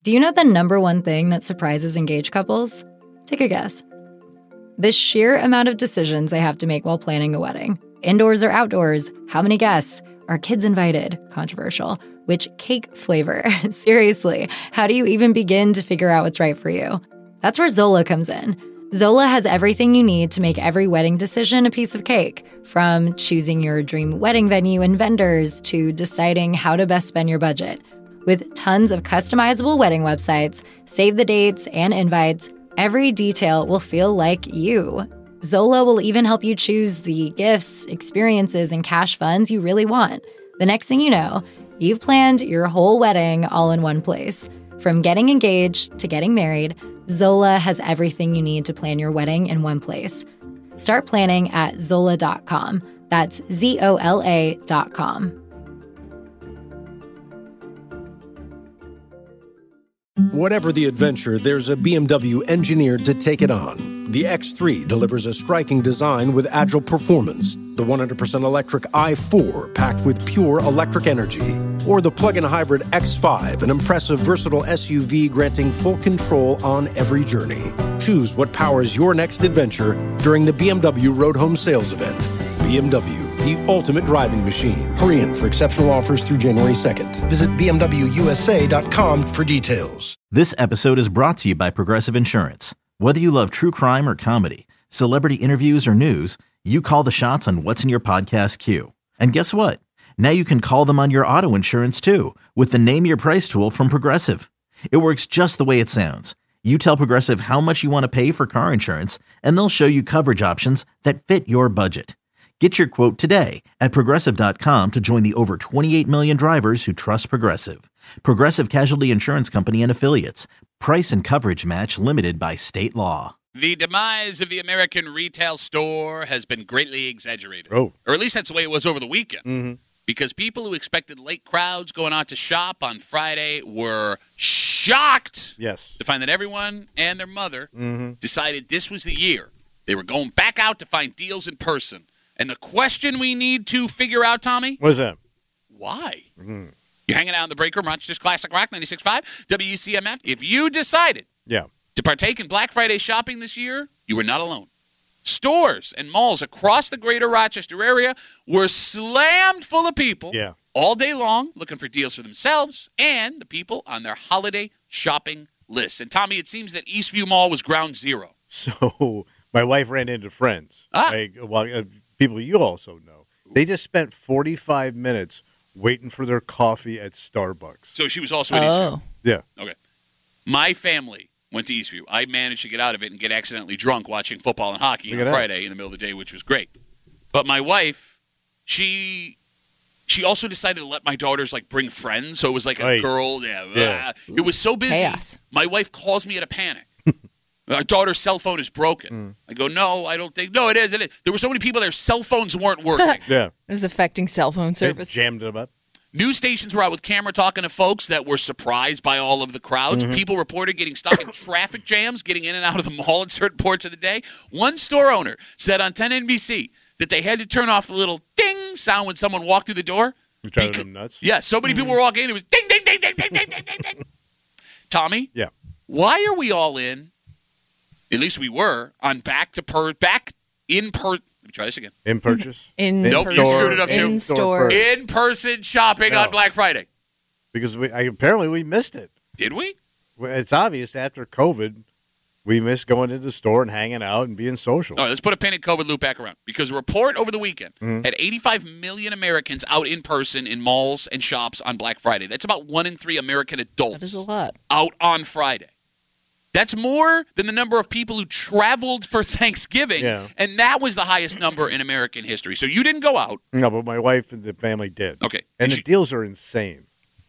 Do you know the number one thing that surprises engaged couples? Take a guess. The sheer amount of decisions they have to make while planning a wedding. Indoors or outdoors? How many guests? Are kids invited? Controversial. Which cake flavor? Seriously, how do you even begin to figure out what's right for you? That's where Zola comes in. Zola has everything you need to make every wedding decision a piece of cake, from choosing your dream wedding venue and vendors to deciding how to best spend your budget. With tons of customizable wedding websites, save the dates, and invites, every detail will feel like you. Zola will even help you choose the gifts, experiences, and cash funds you really want. The next thing you know, you've planned your whole wedding all in one place. From getting engaged to getting married, Zola has everything you need to plan your wedding in one place. Start planning at Zola.com. That's ZOLA.com. Whatever the adventure, there's a BMW engineered to take it on. The X3 delivers a striking design with agile performance. The 100% electric i4 packed with pure electric energy. Or the plug-in hybrid X5, an impressive, versatile SUV granting full control on every journey. Choose what powers your next adventure during the BMW Road Home Sales Event. BMW, the ultimate driving machine. Hurry in for exceptional offers through January 2nd. Visit BMWUSA.com for details. This episode is brought to you by Progressive Insurance. Whether you love true crime or comedy, celebrity interviews or news, you call the shots on what's in your podcast queue. And guess what? Now you can call them on your auto insurance too with the Name Your Price tool from Progressive. It works just the way it sounds. You tell Progressive how much you want to pay for car insurance, and they'll show you coverage options that fit your budget. Get your quote today at Progressive.com to join the over 28 million drivers who trust Progressive. Progressive Casualty Insurance Company and Affiliates. Price and coverage match limited by state law. The demise of the American retail store has been greatly exaggerated. Oh. Or at least that's the way it was over the weekend. Mm-hmm. Because people who expected late crowds going out to shop on Friday were shocked to find that everyone and their mother decided this was the year. They were going back out to find deals in person. And the question we need to figure out, Tommy? What's that? Why? Mm-hmm. You're hanging out in the break room, Rochester's Classic Rock 96.5, WCMF. If you decided to partake in Black Friday shopping this year, you were not alone. Stores and malls across the greater Rochester area were slammed full of people all day long looking for deals for themselves and the people on their holiday shopping list. And, Tommy, it seems that Eastview Mall was ground zero. So my wife ran into friends, people you also know. They just spent 45 minutes waiting for their coffee at Starbucks. So she was also at Eastview? Yeah. Okay. My family went to Eastview. I managed to get out of it and get accidentally drunk watching football and hockey on Friday in the middle of the day, which was great. But my wife, she also decided to let my daughters bring friends. So it was like a girl. It was so busy. Chaos. My wife calls me at a panic. Our daughter's cell phone is broken. I go, no, I don't think. No, it is. There were so many people, their cell phones weren't working. It was affecting cell phone service. They jammed them up. News stations were out with camera talking to folks that were surprised by all of the crowds. People reported getting stuck in traffic jams, getting in and out of the mall at certain parts of the day. One store owner said on 10 NBC that they had to turn off the little ding sound when someone walked through the door. You're driving them nuts? Yeah, so many people were walking in. It was ding, ding, ding, ding, ding, ding, ding, ding, ding. Tommy? Yeah. Why are we all in? At least we were on back in person. Let me try this again. In purchase? Nope, you screwed it up too. In store. In-person shopping on Black Friday. Because apparently we missed it. Did we? It's obvious after COVID, we missed going to the store and hanging out and being social. All right, let's put a pin in COVID, loop back around. Because a report over the weekend had 85 million Americans out in person in malls and shops on Black Friday. That's about 1 in 3 American adults. That is a lot. Out on Friday. That's more than the number of people who traveled for Thanksgiving, and that was the highest number in American history. So you didn't go out. No, but my wife and the family did. Okay. And the deals are insane.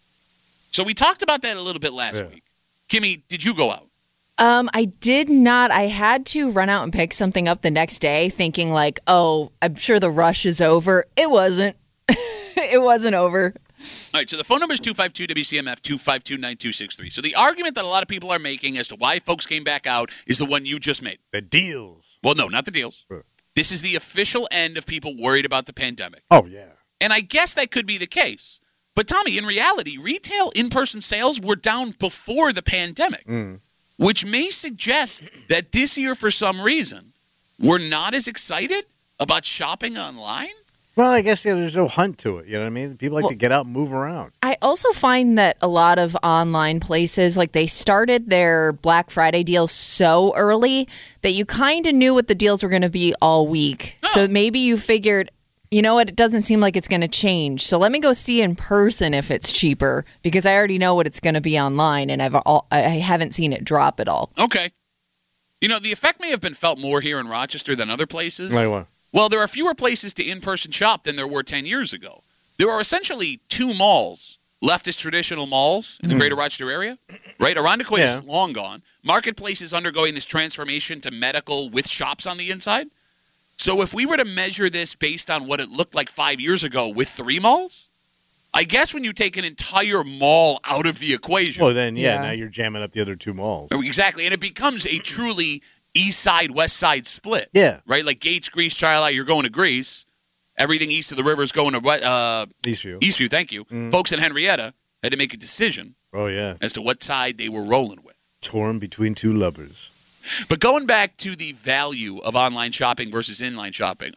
So we talked about that a little bit last week. Kimmy, did you go out? I did not. I had to run out and pick something up the next day thinking I'm sure the rush is over. It wasn't. It wasn't over. All right, so the phone number is 252-WCMF, 252-9263. So the argument that a lot of people are making as to why folks came back out is the one you just made. The deals. Well, no, not the deals. This is the official end of people worried about the pandemic. Oh, yeah. And I guess that could be the case. But, Tommy, in reality, retail in-person sales were down before the pandemic, which may suggest that this year, for some reason, we're not as excited about shopping online. Well, I guess there's no hunt to it. You know what I mean? People like to get out and move around. I also find that a lot of online places, like they started their Black Friday deals so early that you kind of knew what the deals were going to be all week. Oh. So maybe you figured, you know what, it doesn't seem like it's going to change. So let me go see in person if it's cheaper because I already know what it's going to be online and I haven't seen it drop at all. Okay. You know, the effect may have been felt more here in Rochester than other places. Like what? Well, there are fewer places to in-person shop than there were 10 years ago. There are essentially 2 malls left as traditional malls in the greater Rochester area, right? Irondequoit is long gone. Marketplace is undergoing this transformation to medical with shops on the inside. So if we were to measure this based on what it looked like 5 years ago with 3 malls, I guess when you take an entire mall out of the equation. Well, then, now you're jamming up the other 2 malls. Exactly, and it becomes a truly east side, west side split. Yeah. Right? Like Gates, Greece, Charlotte, you're going to Greece. Everything east of the river is going to Eastview. Eastview, thank you. Folks in Henrietta had to make a decision as to what side they were rolling with. Torn between 2 lovers. But going back to the value of online shopping versus inline shopping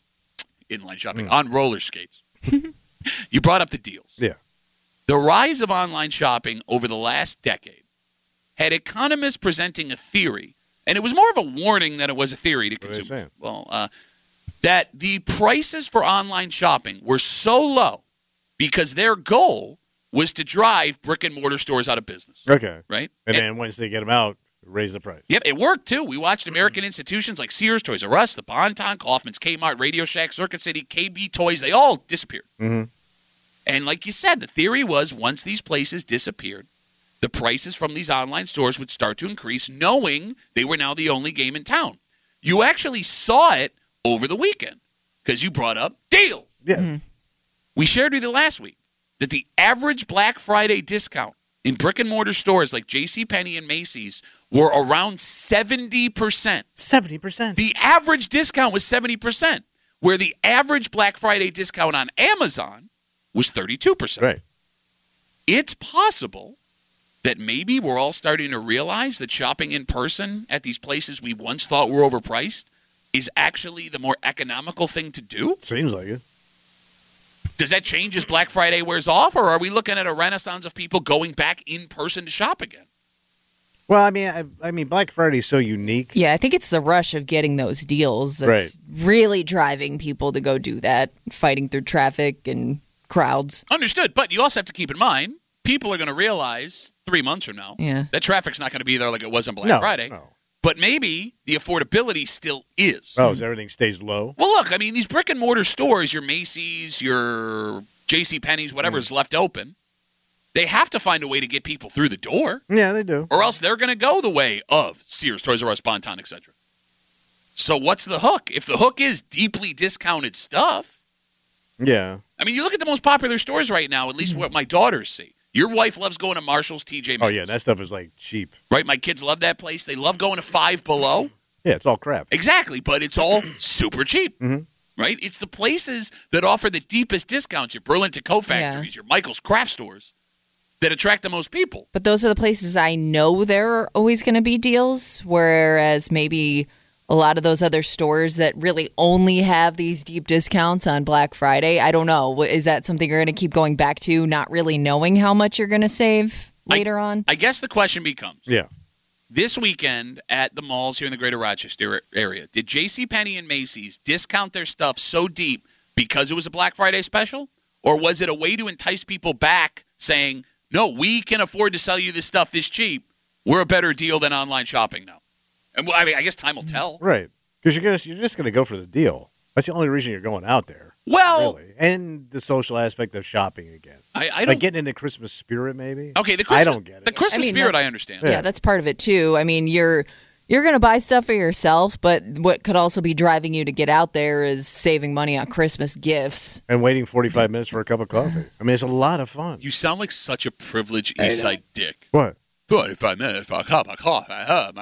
on roller skates, you brought up the deals. Yeah. The rise of online shopping over the last decade had economists presenting a theory, and it was more of a warning than it was a theory to consumers. Well, that the prices for online shopping were so low because their goal was to drive brick-and-mortar stores out of business. Okay. Right? And then once they get them out, raise the price. Yep, it worked, too. We watched American institutions like Sears, Toys R Us, the Bon-Ton, Kaufman's, Kmart, Radio Shack, Circuit City, KB Toys, they all disappeared. Mm-hmm. And like you said, the theory was once these places disappeared, the prices from these online stores would start to increase, knowing they were now the only game in town. You actually saw it over the weekend because you brought up deals. Yeah. Mm-hmm. We shared with you last week that the average Black Friday discount in brick-and-mortar stores like JCPenney and Macy's were around 70%. 70%. The average discount was 70%, where the average Black Friday discount on Amazon was 32%. Right. It's possible that maybe we're all starting to realize that shopping in person at these places we once thought were overpriced is actually the more economical thing to do? Seems like it. Does that change as Black Friday wears off, or are we looking at a renaissance of people going back in person to shop again? Well, I mean, Black Friday is so unique. Yeah, I think it's the rush of getting those deals that's really driving people to go do that, fighting through traffic and crowds. Understood, but you also have to keep in mind, people are going to realize 3 months from now that traffic's not going to be there like it was on Black Friday. No. But maybe the affordability still is. Oh, so everything stays low? Well, look, I mean, these brick-and-mortar stores, your Macy's, your JCPenney's, whatever's left open, they have to find a way to get people through the door. Yeah, they do. Or else they're going to go the way of Sears, Toys R Us, Bon-Ton, etc. So what's the hook? If the hook is deeply discounted stuff. Yeah. I mean, you look at the most popular stores right now, at least what my daughters see. Your wife loves going to Marshall's, TJ Maxx. Oh, yeah, that stuff is, like, cheap. Right? My kids love that place. They love going to Five Below. Yeah, it's all crap. Exactly, but it's all super cheap. Mm-hmm. Right? It's the places that offer the deepest discounts, your Burlington Coat Factories, your Michael's Craft Stores, that attract the most people. But those are the places I know there are always going to be deals, whereas maybe a lot of those other stores that really only have these deep discounts on Black Friday, I don't know. Is that something you're going to keep going back to, not really knowing how much you're going to save later on? I guess the question becomes, yeah, this weekend at the malls here in the greater Rochester area, did JCPenney and Macy's discount their stuff so deep because it was a Black Friday special? Or was it a way to entice people back saying, no, we can afford to sell you this stuff this cheap. We're a better deal than online shopping now. And I mean, I guess time will tell. Right. Because you're just going to go for the deal. That's the only reason you're going out there. Well. Really. And the social aspect of shopping again. I don't. Like getting into Christmas spirit, maybe? Okay, the Christmas, I don't get it. The Christmas spirit, I understand. Yeah, that's part of it, too. I mean, you're going to buy stuff for yourself, but what could also be driving you to get out there is saving money on Christmas gifts. And waiting 45 minutes for a cup of coffee. I mean, it's a lot of fun. You sound like such a privileged Eastside dick. What? 45 minutes for a cup of coffee.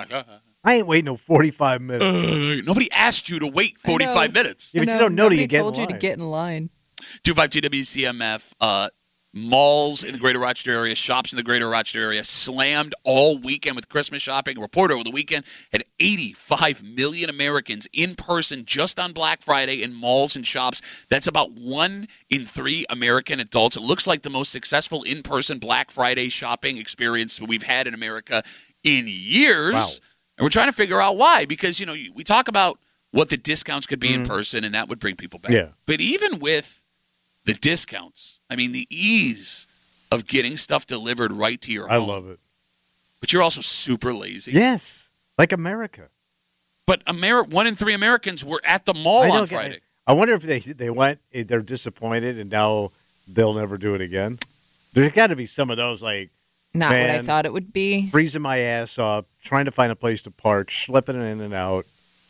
I ain't waiting no 45 minutes. Nobody asked you to wait 45 minutes. Yeah, but you don't know till you get in line. Told you to get in line. 252 WCMF. malls in the greater Rochester area, shops in the greater Rochester area slammed all weekend with Christmas shopping. A report over the weekend had 85 million Americans in person just on Black Friday in malls and shops. That's about 1 in 3 American adults. It looks like the most successful in-person Black Friday shopping experience we've had in America in years. Wow. And we're trying to figure out why, because, we talk about what the discounts could be in person, and that would bring people back. Yeah. But even with the discounts, I mean, the ease of getting stuff delivered right to your home. I love it. But you're also super lazy. Yes, like America. But 1 in 3 Americans were at the mall on Friday. I wonder if they went, they're disappointed, and now they'll never do it again. There's got to be some of those, like, Not what I thought it would be. Freezing my ass off, trying to find a place to park, slipping in and out.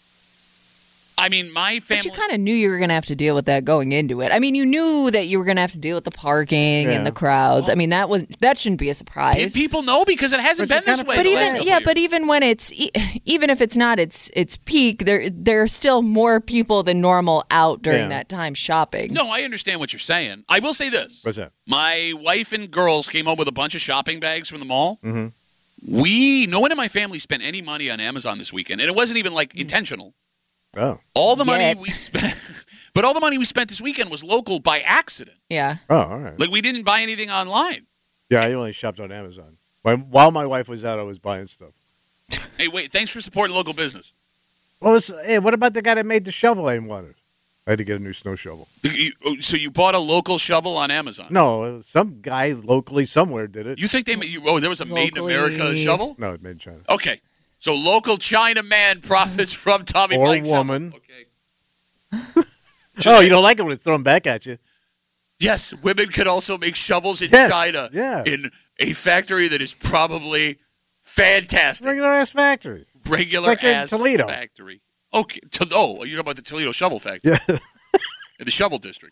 I mean, my family... But you kind of knew you were going to have to deal with that going into it. I mean, you knew that you were going to have to deal with the parking and the crowds. I mean, that shouldn't be a surprise. Did people know? Because it hasn't been this way. But even when even if it's not its peak, there are still more people than normal out during that time shopping. No, I understand what you're saying. I will say this. What's that? My wife and girls came home with a bunch of shopping bags from the mall. Mm-hmm. No one in my family spent any money on Amazon this weekend, and it wasn't even like intentional. Oh. All the money we spent, but all the money we spent this weekend was local by accident. Yeah. Oh, all right. Like we didn't buy anything online. Yeah, I only shopped on Amazon. While my wife was out, I was buying stuff. Hey, wait! Thanks for supporting local business. What about the guy that made the shovel I wanted? I had to get a new snow shovel. So you bought a local shovel on Amazon? No, some guy locally somewhere did it. You think there was a Made in America shovel? No, it's made in China. Okay. So local China man profits from Tommy or Blake woman. Okay. Oh, you don't like it when it's thrown back at you. Yes, women can also make shovels in China. Yeah. In a factory that is probably fantastic. Regular ass factory. Regular like ass in Toledo. Factory. Okay. You're talking about the Toledo Shovel Factory. Yeah. In the Shovel District.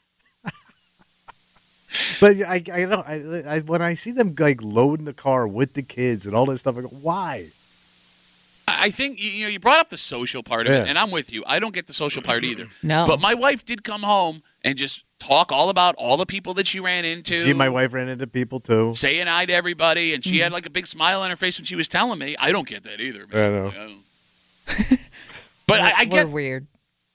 But I when I see them like loading the car with the kids and all this stuff, I go, why? I think you brought up the social part of it, and I'm with you. I don't get the social part either. No. But my wife did come home and just talk all about all the people that she ran into. See, my wife ran into people too. Saying hi to everybody, and she had like a big smile on her face when she was telling me. I don't get that either. Man. I know. But I get weird.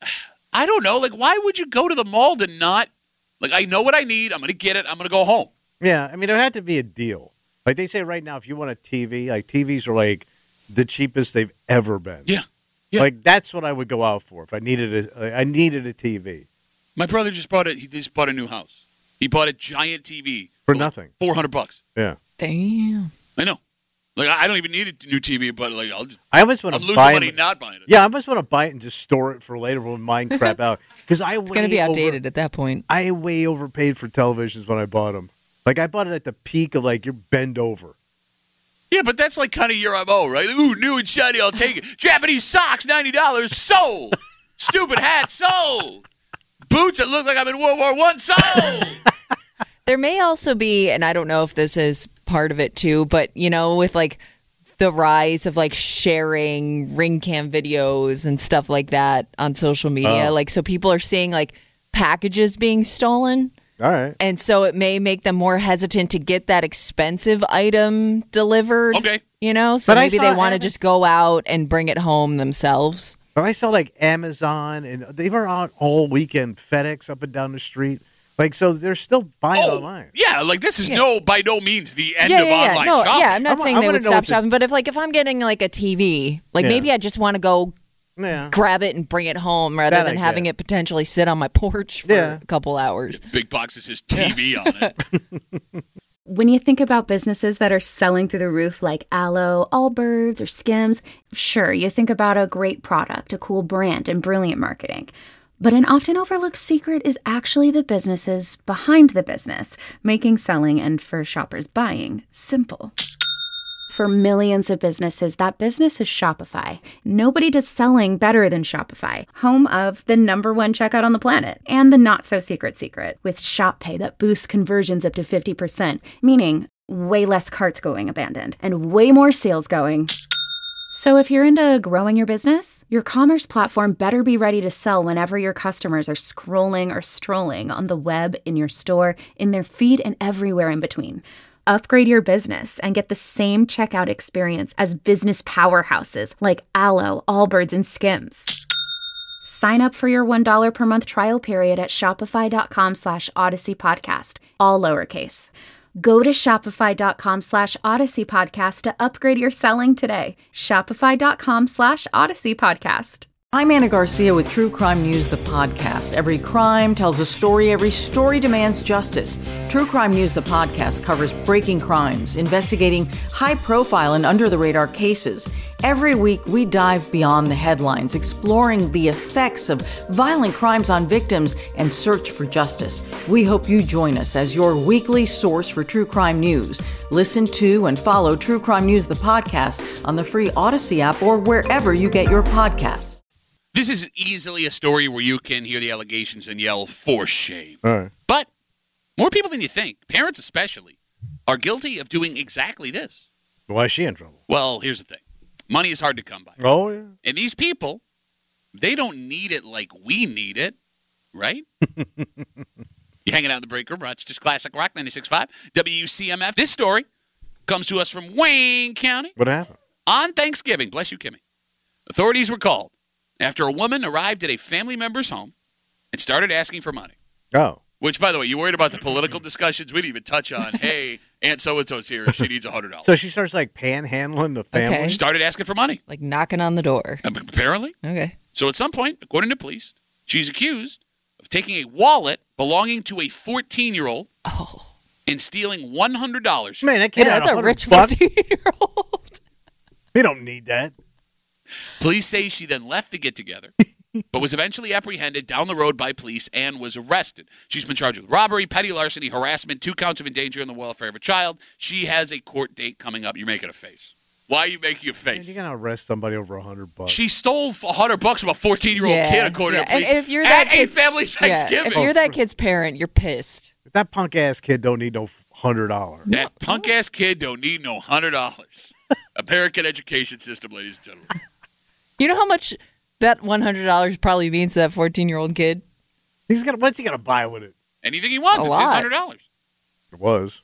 I don't know. Like, why would you go to the mall to not? Like, I know what I need. I'm going to get it. I'm going to go home. Yeah, I mean, there had to be a deal. Like they say right now, if you want a TV, like TVs are like the cheapest they've ever been. Yeah. Like that's what I would go out for if I needed a TV. My brother just bought it. He just bought a new house. He bought a giant TV for nothing. $400. Yeah. Damn. I know. Like I don't even need a new TV, but like I almost want to losing buy money not buying it. Yeah, I almost want to buy it and just store it for later when mine crap out. Because it's going to be outdated at that point. I way overpaid for televisions when I bought them. Like I bought it at the peak of like you're bend over. Yeah, but that's like kind of your MO, right? Ooh, new and shiny, I'll take it. Japanese socks, $90, sold. Stupid hat, sold. Boots that look like I'm in World War I, sold. There may also be, and I don't know if this is part of it too, but with like the rise of like sharing ring cam videos and stuff like that on social media, like so people are seeing like packages being stolen. All right. And so it may make them more hesitant to get that expensive item delivered. Okay. So maybe they want to just go out and bring it home themselves. But I saw like Amazon, and they were out all weekend, FedEx up and down the street. Like, so they're still buying online. Yeah, like this is by no means the end of online shopping. Yeah, I'm not saying they would stop shopping, but if I'm getting like a TV, like maybe I just want to go grab it and bring it home rather than having it potentially sit on my porch for a couple hours. Big box that says TV on it. When you think about businesses that are selling through the roof like Aloe, Allbirds, or Skims, sure, you think about a great product, a cool brand, and brilliant marketing. But an often overlooked secret is actually the businesses behind the business, making selling and for shoppers buying simple. For millions of businesses, that business is Shopify. Nobody does selling better than Shopify, home of the #1 checkout on the planet, and the not-so-secret secret, with Shop Pay that boosts conversions up to 50%, meaning way less carts going abandoned, and way more sales going So if you're into growing your business, your commerce platform better be ready to sell whenever your customers are scrolling or strolling on the web, in your store, in their feed, and everywhere in between. Upgrade your business and get the same checkout experience as business powerhouses like Allo, Allbirds, and Skims. Sign up for your $1 per month trial period at shopify.com/Odyssey Podcast, all lowercase. Go to shopify.com/Odyssey Podcast to upgrade your selling today. Shopify.com/Odyssey Podcast. I'm Anna Garcia with True Crime News, the podcast. Every crime tells a story. Every story demands justice. True Crime News, the podcast, covers breaking crimes, investigating high-profile and under-the-radar cases. Every week, we dive beyond the headlines, exploring the effects of violent crimes on victims and search for justice. We hope you join us as your weekly source for true crime news. Listen to and follow True Crime News, the podcast, on the free Odyssey app or wherever you get your podcasts. This is easily a story where you can hear the allegations and yell, for shame. All right. But more people than you think, parents especially, are guilty of doing exactly this. Why is she in trouble? Well, here's the thing. Money is hard to come by. Oh, yeah. And these people, they don't need it like we need it, right? You hanging out in the break room, Rochester's Classic Rock 96.5, WCMF. This story comes to us from Wayne County. What happened? On Thanksgiving, bless you, Kimmy, authorities were called after a woman arrived at a family member's home and started asking for money. Oh. Which, by the way, you worried about the political discussions? We didn't even touch on, hey, Aunt so-and-so's here. She needs $100. So she starts, like, panhandling the family? Okay. Started asking for money. Like knocking on the door. Apparently. Okay. So at some point, according to police, she's accused of taking a wallet belonging to a 14-year-old and stealing $100. Man, that kid had that's a 100 rich bucks. 14-year-old. We don't need that. Police say she then left the get-together, but was eventually apprehended down the road by police and was arrested. She's been charged with robbery, petty larceny, harassment, 2 counts of endangering the welfare of a child. She has a court date coming up. You're making a face. Why are you making a face? You're going to arrest somebody over $100. She stole $100 from a 14-year-old kid, according to police, and if you're that at a family Thanksgiving. If you're that kid's parent, you're pissed. That punk-ass kid don't need no $100. That punk-ass kid don't need no $100. American education system, ladies and gentlemen. You know how much that $100 probably means to that 14-year-old kid? What's he going to buy with it? Anything he wants. It's his $100. It was.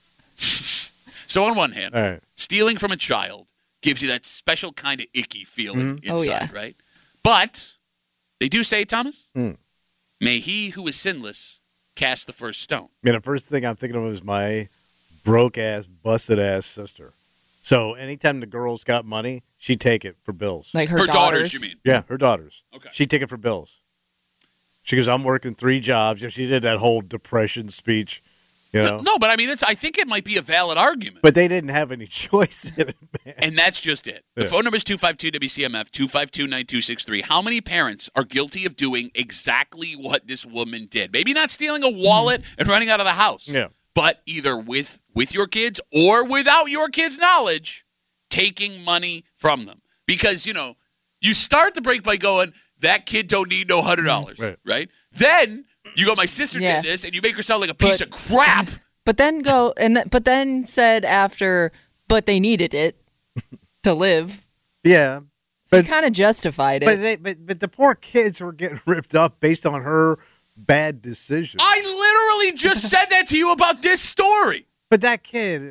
So on one hand, All right. stealing from a child gives you that special kind of icky feeling inside, right? But they do say, Thomas, may he who is sinless cast the first stone. I mean, the first thing I'm thinking of is my broke-ass, busted-ass sister. So anytime the girls got money, she'd take it for bills. Like Her daughters, you mean? Yeah, her daughters. Okay. She'd take it for bills. She goes, I'm working 3 jobs. She did that whole depression speech, you know. No, but I mean, I think it might be a valid argument. But they didn't have any choice in it, man. And that's just it. The phone number is 252-WCMF, 252-9263. How many parents are guilty of doing exactly what this woman did? Maybe not stealing a wallet and running out of the house. Yeah. But either with your kids or without your kids' knowledge, taking money from them. Because, you start the break by going, that kid don't need no $100, right? Then you go, my sister did this, and you make her sound like a piece of crap. But then said after, but they needed it to live. Yeah. So kind of justified it. But the poor kids were getting ripped up based on her bad decision. I literally just said that to you about this story. But that kid...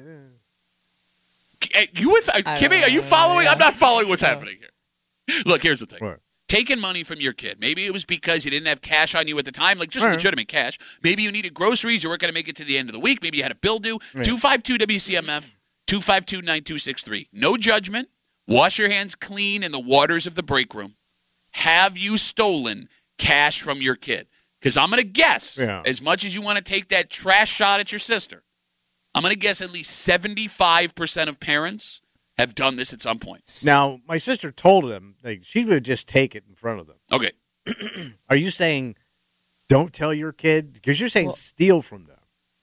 Kimmy, are you following? Yeah. I'm not following what's happening here. Look, here's the thing. Right. Taking money from your kid. Maybe it was because you didn't have cash on you at the time, like just legitimate cash. Maybe you needed groceries. You weren't going to make it to the end of the week. Maybe you had a bill due. 252-WCMF, 252-9263. No judgment. Wash your hands clean in the waters of the break room. Have you stolen cash from your kid? Because I'm going to guess, as much as you want to take that trash shot at your sister, I'm going to guess at least 75% of parents have done this at some point. Now, my sister told them she would just take it in front of them. Okay. Are you saying don't tell your kid? Because you're saying steal from them.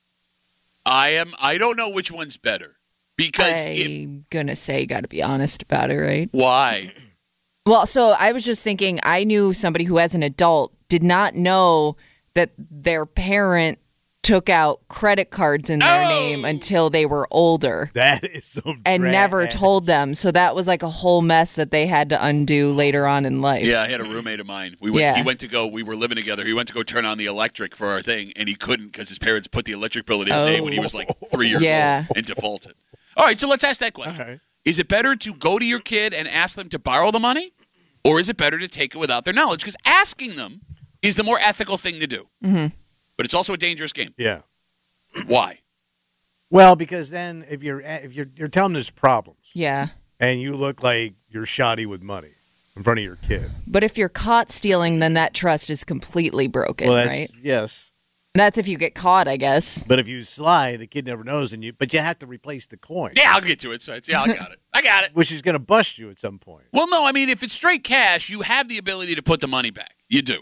I don't know which one's better. Because I'm going to say got to be honest about it, right? Why? Well, so I was just thinking, I knew somebody who as an adult did not know that their parent took out credit cards in their name game until they were older. That is some and trash. never told them. So that was like a whole mess that they had to undo later on in life. Yeah, I had a roommate of mine. We were living together. He went to go turn on the electric for our thing, and he couldn't because his parents put the electric bill in his name when he was like 3 years old and defaulted. All right, so let's ask that question. Right. Is it better to go to your kid and ask them to borrow the money, or is it better to take it without their knowledge? Because asking them is the more ethical thing to do. Mm-hmm. But it's also a dangerous game. Yeah. Why? Well, because then if you're telling them there's problems, Yeah. and you look like you're shoddy with money in front of your kid. But if you're caught stealing, then that trust is completely broken, right? Yes. That's if you get caught, I guess. But if you slide, the kid never knows, but you have to replace the coin. Yeah, I'll get to it. So I got it. I got it. Which is going to bust you at some point. Well, no, I mean, if it's straight cash, you have the ability to put the money back. You do.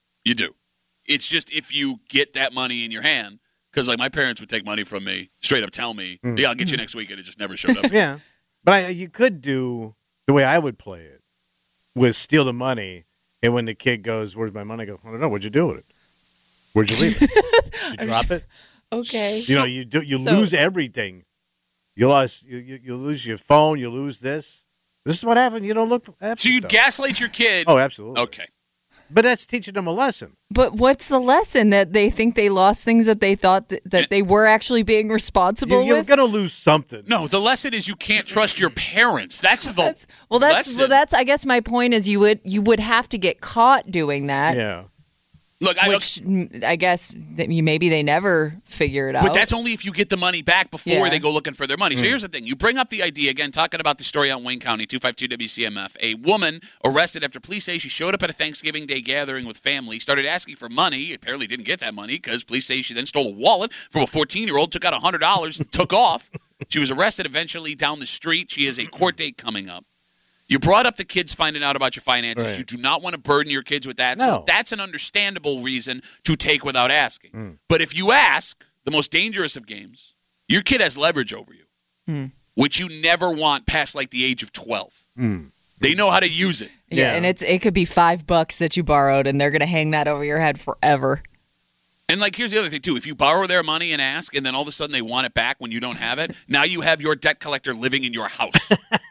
It's just if you get that money in your hand, because like my parents would take money from me, straight up tell me, yeah, I'll get you next week, and it just never showed up. Yeah. But you could do the way I would play it, was steal the money, and when the kid goes, where's my money? I go, I don't know, what'd you do with it? Where'd you leave it? You drop it? Okay. You lose everything. You lose your phone, you lose this. This is what happened. You don't look after So you stuff. gaslight your kid. Oh, absolutely. Okay. But that's teaching them a lesson. But what's the lesson? That they think they lost things that they thought that they were actually being responsible You're with? going to lose something. No, the lesson is you can't trust your parents. That's the lesson. Well, that's I guess my point is you would have to get caught doing that. Yeah. Look, which I guess maybe they never figure it out. But that's only if you get the money back before they go looking for their money. So here's the thing. You bring up the idea, again, talking about the story out in Wayne County, 252-WCMF. A woman arrested after police say she showed up at a Thanksgiving Day gathering with family, started asking for money, apparently didn't get that money because police say she then stole a wallet from a 14-year-old, took out $100, and took off. She was arrested eventually down the street. She has a court date coming up. You brought up the kids finding out about your finances. Right. You do not want to burden your kids with that. No. So that's an understandable reason to take without asking. But if you ask, the most dangerous of games, your kid has leverage over you, which you never want past like the age of 12. They know how to use it. Yeah, and it could be $5 that you borrowed, and they're going to hang that over your head forever. And, like, here's the other thing, too. If you borrow their money and ask, and then all of a sudden they want it back when you don't have it, now you have your debt collector living in your house.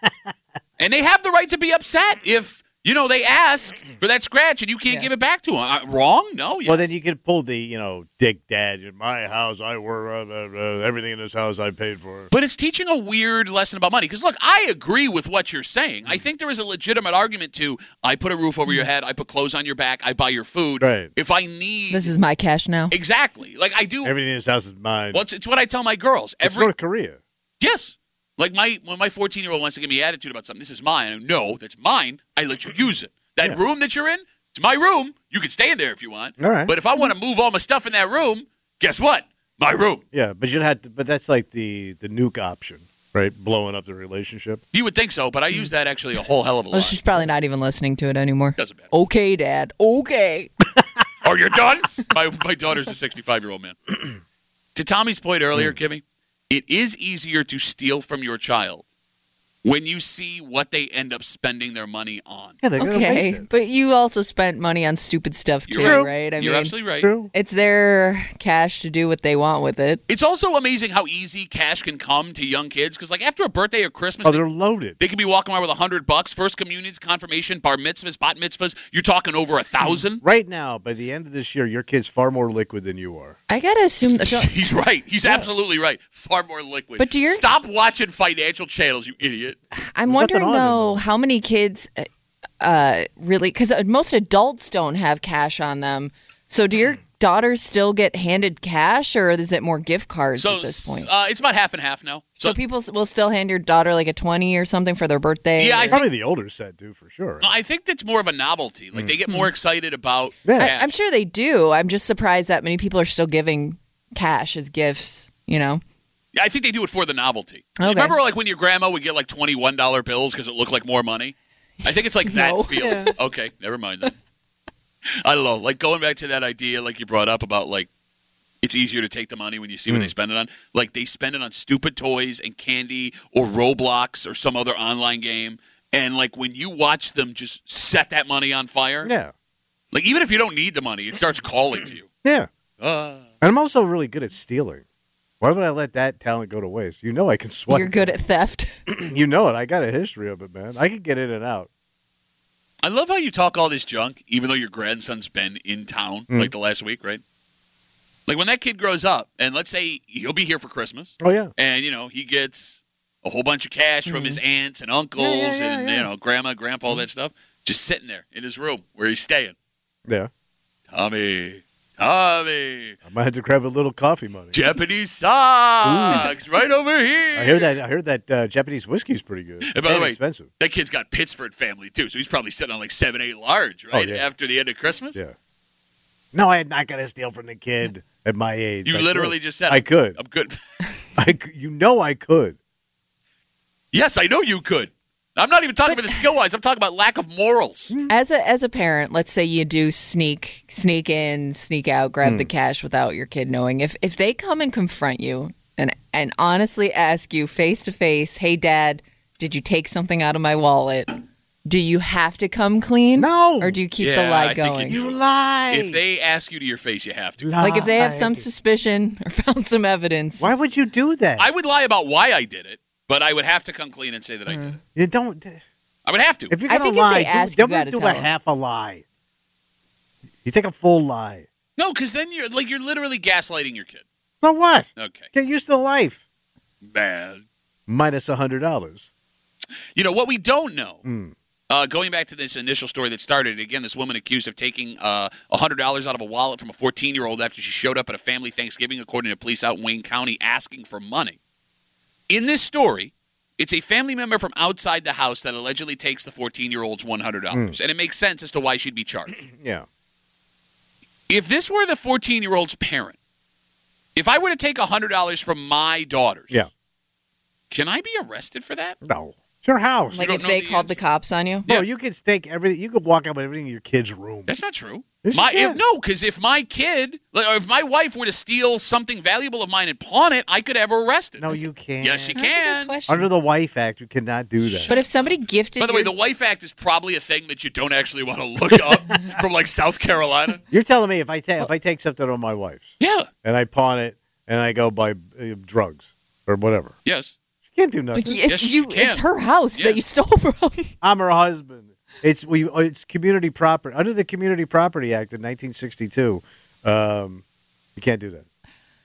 And they have the right to be upset if, they ask for that scratch and you can't give it back to them. Wrong? No. Yes. Well, then you could pull the, dick dad. In my house, I work, everything in this house I paid for. But it's teaching a weird lesson about money. Because, look, I agree with what you're saying. I think there is a legitimate argument to, I put a roof over your head, I put clothes on your back, I buy your food. Right. If I need... This is my cash now. Exactly. Like, I do... Everything in this house is mine. Well, it's what I tell my girls. It's North Korea. Yes. Like when my 14-year-old wants to give me attitude about something, this is mine. No, that's mine. I let you use it. That room that you're in, it's my room. You can stay in there if you want. All right. But if I want to move all my stuff in that room, guess what? My room. Yeah, but but that's like the nuke option, right? Blowing up the relationship. You would think so, but I use that actually a whole hell of a lot. Well, she's probably not even listening to it anymore. Doesn't matter. Okay, Dad. Okay. Oh, you're done? My daughter's a 65-year-old man. To Tommy's point earlier, Kimmy, it is easier to steal from your child when you see what they end up spending their money on. Yeah, they're going to waste it. But you also spent money on stupid stuff too, right? You're absolutely right. True. It's their cash to do what they want with it. It's also amazing how easy cash can come to young kids because, like, after a birthday or Christmas, they're loaded. They could be walking around with $100. First communions, confirmation, bar mitzvahs, bat mitzvahs. You're talking over 1,000. Right now, by the end of this year, your kid's far more liquid than you are. I gotta assume that he's right. He's absolutely right. Far more liquid. But stop watching financial channels, you idiot. I'm wondering though how many kids really, because most adults don't have cash on them. So do your daughters still get handed cash, or is it more gift cards at this point? It's about half and half now. So people will still hand your daughter like a 20 or something for their birthday? Yeah, probably the older set do for sure. I think that's more of a novelty. Like they get more excited about cash. I'm sure they do. I'm just surprised that many people are still giving cash as gifts, Yeah, I think they do it for the novelty. Okay. Remember like when your grandma would get like $21 bills because it looked like more money? I think it's like that feeling. Okay, never mind then. I don't know. Like going back to that idea like you brought up about like it's easier to take the money when you see what they spend it on. Like they spend it on stupid toys and candy or Roblox or some other online game. And like when you watch them just set that money on fire. Yeah. Like even if you don't need the money, it starts calling to you. Yeah. And I'm also really good at stealing. Why would I let that talent go to waste? You know I can swipe. You're good at theft. You know it. I got a history of it, man. I can get in and out. I love how you talk all this junk, even though your grandson's been in town like the last week, right? Like when that kid grows up, and let's say he'll be here for Christmas. Oh, yeah. And, he gets a whole bunch of cash from his aunts and uncles and, grandma, grandpa, all that stuff, just sitting there in his room where he's staying. Yeah. Tommy. I might have to grab a little coffee money. Japanese socks right over here. I heard that Japanese whiskey's pretty good. And by the way, expensive. That kid's got Pittsford family, too, so he's probably sitting on like 7-8 large, right, after the end of Christmas? Yeah. No, I'm not going to steal from the kid at my age. You literally just said I could. I'm good. I could. Yes, I know you could. I'm not even talking about the skill-wise. I'm talking about lack of morals. As a parent, let's say you do sneak in, sneak out, grab the cash without your kid knowing. If they come and confront you and honestly ask you face to face, "Hey, Dad, did you take something out of my wallet?" Do you have to come clean? No. Or do you keep the lie I going? think You lie. If they ask you to your face, you have to. Like if they have some suspicion or found some evidence. Why would you do that? I would lie about why I did it, but I would have to come clean and say that I did it. You don't. I would have to. If you're I going think to if lie, they ask, don't you gotta do tell a them. half a lie. You take a full lie. No, because then you're literally gaslighting your kid. So what? Okay. Get used to life. Man. Minus $100. What we don't know, going back to this initial story that started, again, this woman accused of taking $100 out of a wallet from a 14-year-old after she showed up at a family Thanksgiving, according to police out in Wayne County, asking for money. In this story, it's a family member from outside the house that allegedly takes the 14-year-old's $100, and it makes sense as to why she'd be charged. Yeah. If this were the 14-year-old's parent, if I were to take $100 from my daughters, can I be arrested for that? No. It's your house. Like You if don't know they the called the answer? cops on you? No, you can stake everything. You can walk out with everything in your kid's room. That's not true. Yes, you can. Because if my kid, or if my wife were to steal something valuable of mine and pawn it, I could have her arrested. No, you can't. Yes, you That's a good can. question. Under the Wife Act, you cannot do that. But if somebody gifted By the way, your- the Wife Act is probably a thing that you don't actually want to look up from like South Carolina. You're telling me if I take something on my wife's Yeah. and I pawn it and I go buy drugs or whatever, Yes. she can't do But nothing. it's, Yes, you can. it's her house Yeah. that you stole from. I'm her husband. It's community property under the Community Property Act in 1962. You can't do that.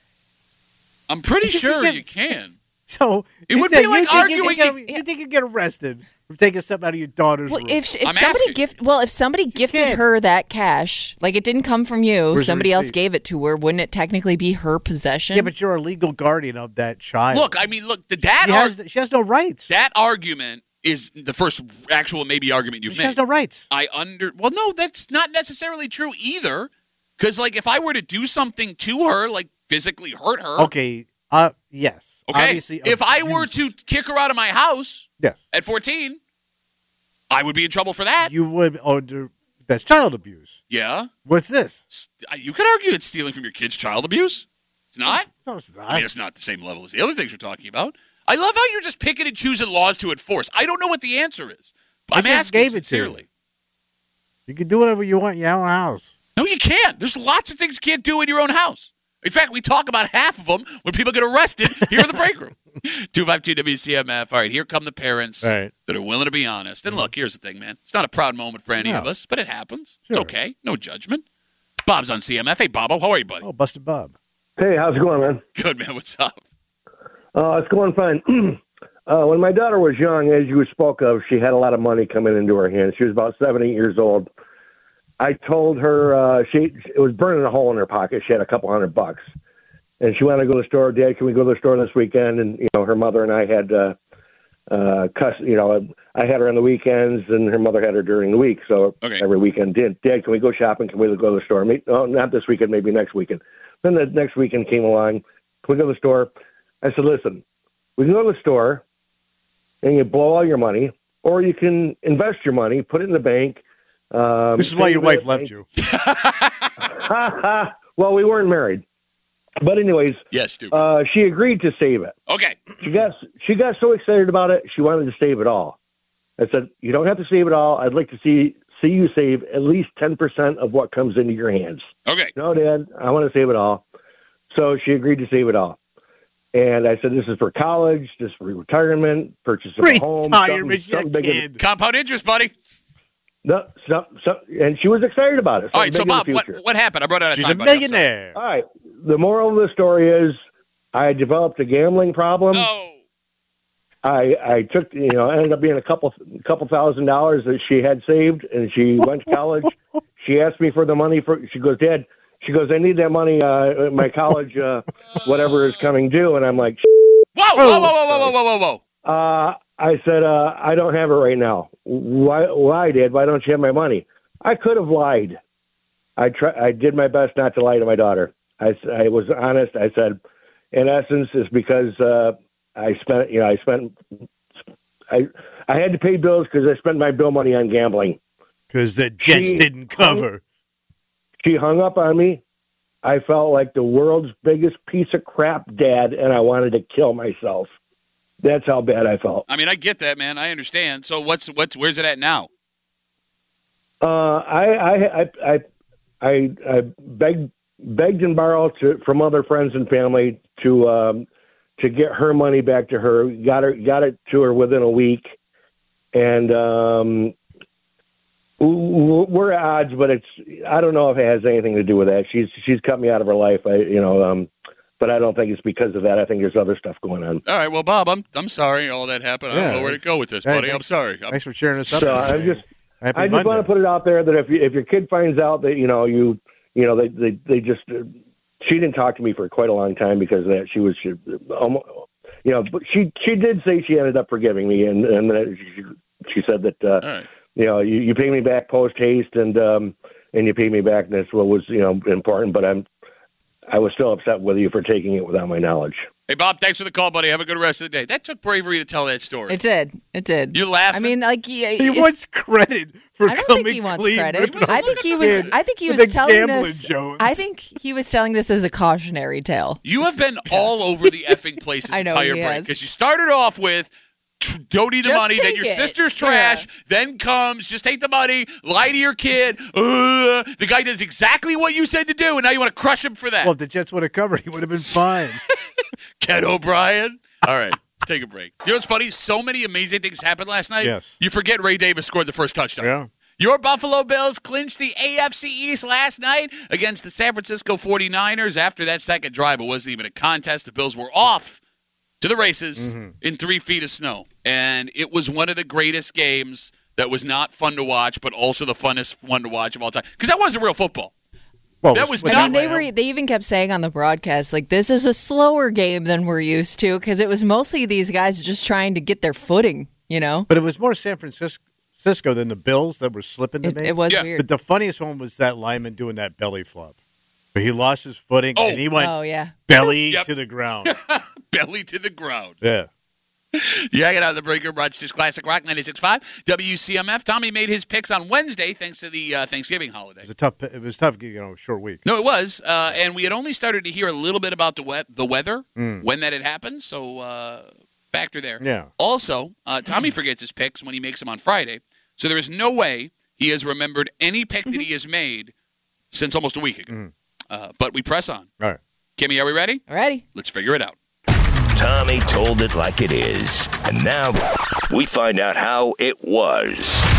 I'm pretty Just sure get- you can. So It would be like arguing- You think you get arrested for taking something out of your daughter's Well, room? if I'm somebody asking. if somebody gifted can't. her that cash, like it didn't come from you, Where's the somebody else receipt? gave it to her, wouldn't it technically be her possession? Yeah, but you're a legal guardian of that child. Look, she has no rights. that argument is the first actual maybe argument you've She made. has no rights. Well, no, that's not necessarily true either. Because, like, if I were to do something to her, like physically hurt her. Okay. Yes. Okay. Obviously, If I were abuse. to kick her out of my house yes, at 14, I would be in trouble for that. you would. That's child abuse. Yeah. What's this? You could argue it's stealing from your kid's child abuse. It's not. No, it's not. I mean, it's not the same level as the other things we're talking about. I love how you're just picking and choosing laws to enforce. I don't know what the answer is. I'm just asking gave it to you. sincerely. You can do whatever you want in your own house. No, you can't. There's lots of things you can't do in your own house. In fact, we talk about half of them when people get arrested here in the break room. 252-WCMF. All right, here come the parents All right. that are willing to be honest. And look, here's the thing, man. It's not a proud moment for any of us, but it happens. It's Sure. okay. No judgment. Bob's on CMF. Hey, Bobo, how are you, buddy? Oh, Busted Bob. Hey, how's it going, man? Good, man. What's up? It's going fine. When my daughter was young, as you spoke of, she had a lot of money coming into her hands. She was about 7, 8 years old. I told her it was burning a hole in her pocket. She had a couple $100, and she wanted to go to the store. Dad, can we go to the store this weekend? And her mother and I had I had her on the weekends, and her mother had her during the week. So every weekend, Dad, can we go shopping? Can we go to the store? Oh, not this weekend, maybe next weekend. Then the next weekend came along. Can we go to the store? I said, listen, we can go to the store and you blow all your money, or you can invest your money, put it in the bank. This is why your wife left you. Well, we weren't married. But anyways, yes, stupid. She agreed to save it. Okay. She got so excited about it, she wanted to save it all. I said, you don't have to save it all. I'd like to see you save at least 10% of what comes into your hands. Okay. No, Dad, I want to save it all. So she agreed to save it all. And I said, this is for college, this is for retirement, purchase of a home. Retirement, kid. Compound interest, buddy. No, and she was excited about it. All right, so Bob, what happened? I brought out a She's time. a millionaire. All right, the moral of the story is I developed a gambling problem. Oh. I took, ended up being a couple $1,000s that she had saved, and she went to college. She asked me for the money she goes, Dad, I need that money, my college, whatever is coming due. And I'm like, Whoa. I said, I don't have it right now. Why, Dad? Why don't you have my money? I could have lied. I did my best not to lie to my daughter. I was honest. I said, in essence, it's because I had to pay bills because I spent my bill money on gambling. Because the Jets didn't cover. She hung up on me. I felt like the world's biggest piece of crap dad, and I wanted to kill myself. That's how bad I felt. I mean, I get that, man. I understand. So where's it at now? I begged and borrowed from other friends and family to get her money back to her. Got it to her within a week, and we're at odds. But I don't know if it has anything to do with that. She's cut me out of her life. But I don't think it's because of that. I think there's other stuff going on. All right, well, Bob, I'm sorry all that happened. I don't know where to go with this, buddy. I'm sorry. Thanks for sharing this up. So I just want to put it out there that if your kid finds out that they just she didn't talk to me for quite a long time because of that. But she did say she ended up forgiving me, and she said that you pay me back post haste and you pay me back, and that's what was important. But I was still upset with you for taking it without my knowledge. Hey, Bob, thanks for the call, buddy. Have a good rest of the day. That took bravery to tell that story. It did. You laughing? I mean, like he wants credit for I don't coming think he wants clean. credit. I think he was telling this. Jones. I think he was telling this as a cautionary tale. You have been all over the effing place this entire break because you started off with. Don't need the money, then your sister's trash, then comes, just take the money, lie to your kid. The guy does exactly what you said to do, and now you want to crush him for that. Well, if the Jets would have covered, he would have been fine. Ken O'Brien. All right, let's take a break. You know what's funny? So many amazing things happened last night. Yes. You forget Ray Davis scored the first touchdown. Yeah. Your Buffalo Bills clinched the AFC East last night against the San Francisco 49ers. After that second drive, it wasn't even a contest. The Bills were off to the races in 3 feet of snow. And it was one of the greatest games that was not fun to watch, but also the funnest one to watch of all time. Because that wasn't real football. Well, that was I mean, they even kept saying on the broadcast, like, this is a slower game than we're used to, because it was mostly these guys just trying to get their footing, But it was more San Francisco than the Bills that were slipping to me. It was weird. But the funniest one was that lineman doing that belly flop. But he lost his footing, and he went belly to the ground. Belly to the ground. Yeah. Yeah, get out of the breaker. Rochester's Classic Rock 96.5 WCMF. Tommy made his picks on Wednesday thanks to the Thanksgiving holiday. It was tough, short week. No, it was. And we had only started to hear a little bit about the weather when that had happened. So factor there. Yeah. Also, Tommy forgets his picks when he makes them on Friday. So there is no way he has remembered any pick that he has made since almost a week ago. But we press on. All right. Kimmy, are we ready? Ready. Let's figure it out. Tommy told it like it is. And now we find out how it was.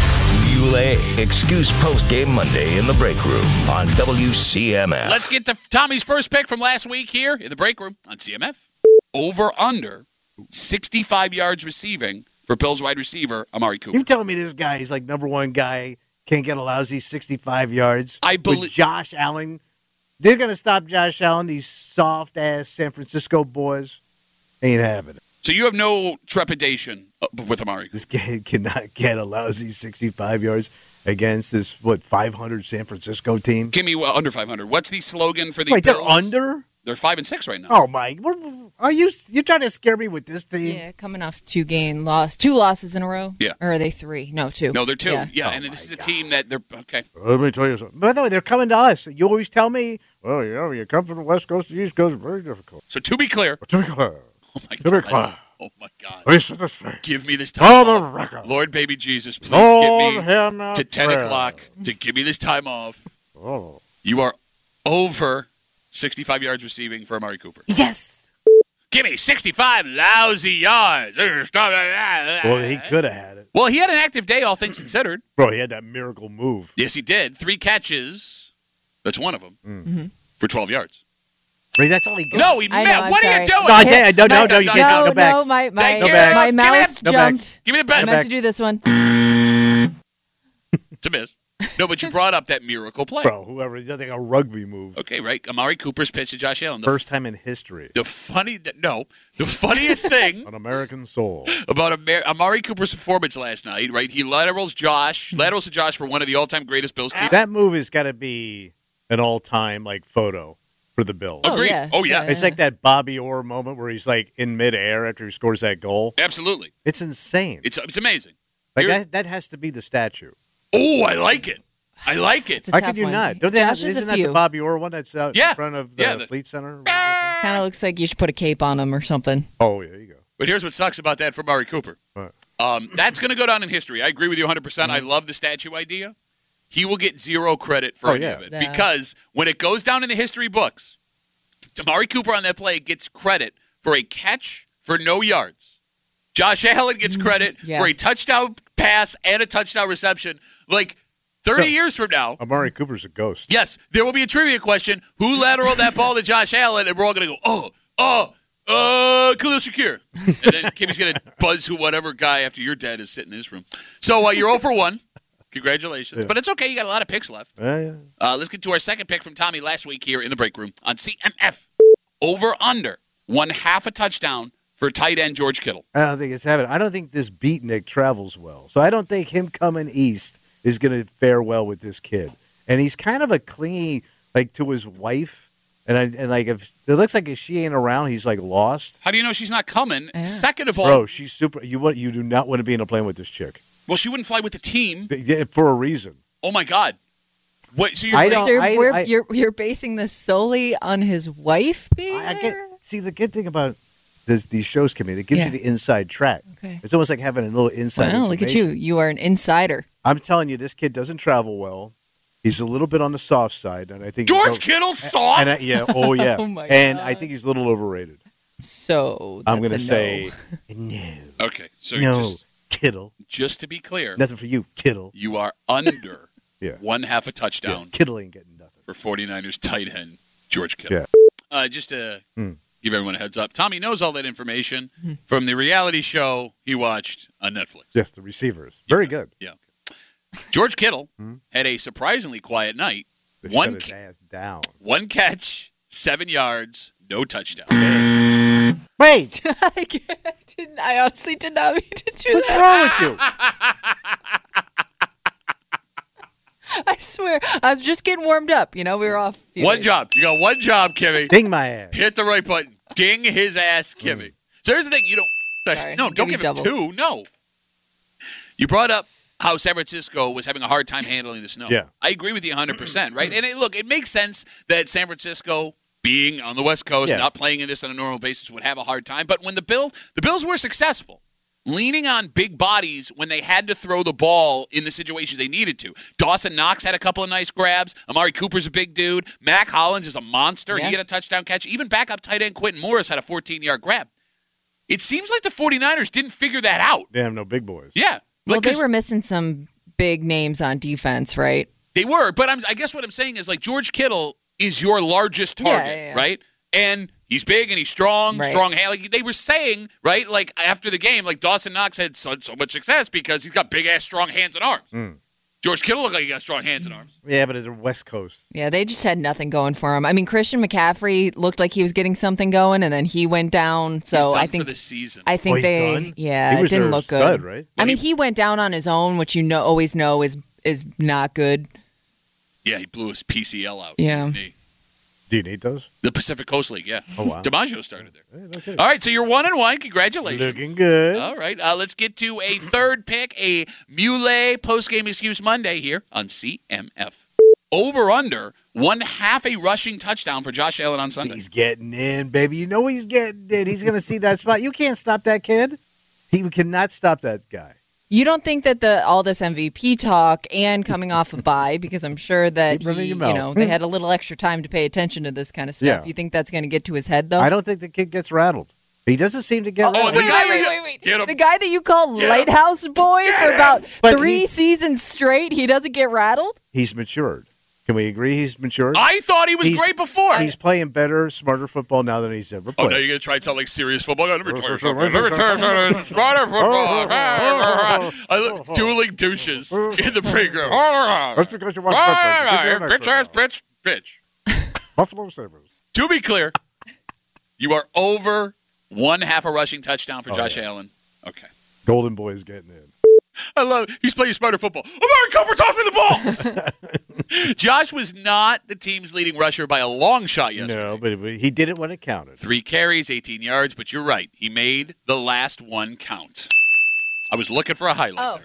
Beulah Excuse Post Game Monday in the break room on WCMF. Let's get to Tommy's first pick from last week here in the break room on CMF. Over under 65 yards receiving for Bills wide receiver Amari Cooper. You telling me this guy, he's like number one guy, can't get a lousy 65 yards? I believe Josh Allen. They're going to stop Josh Allen, these soft-ass San Francisco boys. Ain't having it. So you have no trepidation with Amari. This kid cannot get a lousy 65 yards against this, 500 San Francisco team? Give me under 500. What's the slogan for the Wait, Bills? they're under? They're 5-6 right now. Oh, my. Are you trying to scare me with this team? Yeah, coming off two losses in a row? Yeah. Or are they 3? No, 2. No, they're 2. Yeah, Oh and this is a team that they're, okay. Let me tell you something. By the way, they're coming to us. You always tell me, well, you come from the West Coast to the East Coast, very difficult. So to be clear. Oh, my God. Oh, my God. Listen, give me this time off. Record. Lord, baby Jesus, please get me to 10 prayer. o'clock to give me this time off. Oh. You are over 65 yards receiving for Amari Cooper. Yes. Give me 65 lousy yards. Well, he could have had it. Well, he had an active day, all things considered. Bro, he had that miracle move. Yes, he did. 3 catches. That's one of them. Mm-hmm. For 12 yards. Wait, that's all he got. No, what are you doing? No, you can't. No backs. My mouse jumped. Give me the best. I meant to do this one. It's a miss. No, but you brought up that miracle play. Bro, whoever, he does like a rugby move. Okay, right. Amari Cooper's pitch to Josh Allen. First time in history. The funniest thing An American soul. about Amari Cooper's performance last night, right? He laterals to Josh for one of the all-time greatest Bills teams. That move has got to be an all-time photo for the Bills. Agreed. Oh, yeah. It's like that Bobby Orr moment where he's like in midair after he scores that goal. Absolutely. It's insane. It's amazing. Like that has to be the statue. Oh, I like it. How could you not? Don't they have? Isn't that the Bobby Orr one that's out in front of the Fleet Center? Kind of looks like you should put a cape on him or something. Oh, yeah, there you go. But here's what sucks about that for Amari Cooper. What? That's going to go down in history. I agree with you 100%. Mm-hmm. I love the statue idea. He will get zero credit for any of it. Yeah. Because when it goes down in the history books, Amari Cooper on that play gets credit for a catch for no yards. Josh Allen gets credit for a touchdown pass and a touchdown reception. Like 30 years from now. Amari Cooper's a ghost. Yes, there will be a trivia question. Who lateraled that ball to Josh Allen? And we're all going to go, Khalil Shakir. And then Kimmy's going to buzz who whatever guy after your dad is sitting in his room. So you're 0 for 1. Congratulations. Yeah. But it's okay. You got a lot of picks left. Let's get to our second pick from Tommy last week here in the break room on CMF. Over under 1/2 a touchdown for tight end George Kittle. I don't think it's happening. I don't think this beatnik travels well. So I don't think him coming east is going to fare well with this kid. And he's kind of a clingy, to his wife. And if it looks like if she ain't around, he's lost. How do you know she's not coming? Yeah. Second of all, bro, she's super. You do not want to be in a plane with this chick. Well, she wouldn't fly with the team for a reason. Oh my God! What? So you're basing this solely on his wife being there? See, the good thing about these shows, Kimmy, it gives you the inside track. Okay. It's almost like having a little inside. Wow, look at you! You are an insider. I'm telling you, this kid doesn't travel well. He's a little bit on the soft side, and I think George Kittle's soft. Oh my God. I think he's a little overrated. So I'm going to say no. Okay, so no, Kittle. Just to be clear, nothing for you, Kittle. You are under 1/2 a touchdown. Yeah, Kittle ain't getting nothing for 49ers tight end George Kittle. Yeah. Just to give everyone a heads up, Tommy knows all that information from the reality show he watched on Netflix. Yes, The Receivers. Very good. Yeah. George Kittle had a surprisingly quiet night. One down. 1 catch, 7 yards, no touchdown. Wait. I honestly did not mean to do What's wrong with you? I swear. I was just getting warmed up. We were off. One job. You got one job, Kimmy. Ding my ass. Hit the right button. Ding his ass, Kimmy. So here's the thing. You don't. Sorry, don't give him 2. No. You brought up how San Francisco was having a hard time handling the snow. Yeah. I agree with you 100%, right? And it makes sense that San Francisco, being on the West Coast, not playing in this on a normal basis, would have a hard time. But when the Bills were successful, leaning on big bodies when they had to throw the ball in the situations they needed to. Dawson Knox had a couple of nice grabs. Amari Cooper's a big dude. Mac Hollins is a monster. Yeah. He got a touchdown catch. Even backup tight end Quentin Morris had a 14-yard grab. It seems like the 49ers didn't figure that out. They have no big boys. Yeah. Well, they were missing some big names on defense, right? They were, but I guess what I'm saying is George Kittle is your largest target, right? And he's big and he's strong, strong hand. They were saying, right, after the game, Dawson Knox had so much success because he's got big-ass strong hands and arms. George Kittle looked like he got strong hands and arms. Yeah, but it's a West Coast. Yeah, they just had nothing going for him. I mean, Christian McCaffrey looked like he was getting something going, and then he went down. So he's done I think for the season. I think he's done? Yeah, he was it didn't look stud, good. Right? I mean, he went down on his own, which always know is not good. Yeah, he blew his PCL out. Yeah. His knee. Do you need those? The Pacific Coast League, yeah. Oh, wow. DiMaggio started there. Hey, okay. All right, so you're 1-1. Congratulations. Looking good. All right, let's get to a third pick, a Muley post-game excuse Monday here on CMF. Over-under 1/2 a rushing touchdown for Josh Allen on Sunday. He's getting in, baby. You know he's getting in. He's going to see that spot. You can't stop that kid. He cannot stop that guy. You don't think that all this MVP talk and coming off a bye, because I'm sure that they had a little extra time to pay attention to this kind of stuff. Yeah. You think that's going to get to his head, though? I don't think the kid gets rattled. He doesn't seem to get. Wait. The guy that you call Lighthouse Boy for about 3 seasons straight, he doesn't get rattled? He's matured. Can we agree he's matured? I thought he was great before. He's playing better, smarter football now than he's ever played. Oh, now you're going to try and sound like serious football? Let me try something. Smarter football. Dueling douches in the break room. That's because you watch bitch. Buffalo Sabres. To be clear, you are over one half a rushing touchdown for Josh Allen. Okay. Golden Boy is getting in. I love it. He's playing smarter football. Amari Cooper, toss me the ball. Josh was not the team's leading rusher by a long shot yesterday. No, but he did it when it counted. 3 carries, 18 yards, but you're right. He made the last one count. I was looking for a highlight there.